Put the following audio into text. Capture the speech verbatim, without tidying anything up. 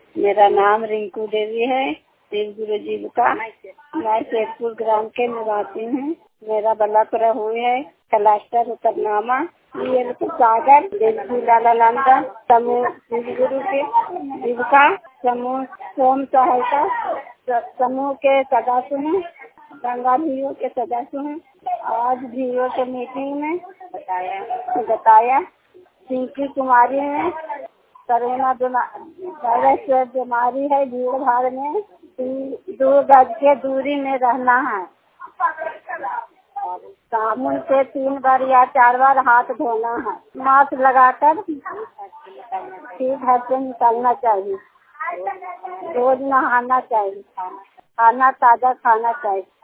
मेरा नाम रिंकू देवी है। शिव गुरु जीविका, मैं शेरपुर ग्राम के निवासी हूँ। मेरा बल्लापुरा हुई है, कलास्टर उत्तरनामा, ये सागर देवी लाला नंदा समूह शिव गुरु के जीविका समूह सोम सहायता समूह के सदस्य हैं। गंगा भीओ के सदस्य हैं। आज भीओ के मीटिंग में बताया बताया पिंकी कुमारी है। कोरोना वायरस बीमारी है, भीड़ भाड़ में दो गज के दूरी में रहना है। साबुन से तीन बार या चार बार हाथ धोना है। मास्क लगाकर फिर घर से निकलना चाहिए। रोज नहाना चाहिए। खाना ताजा खाना चाहिए।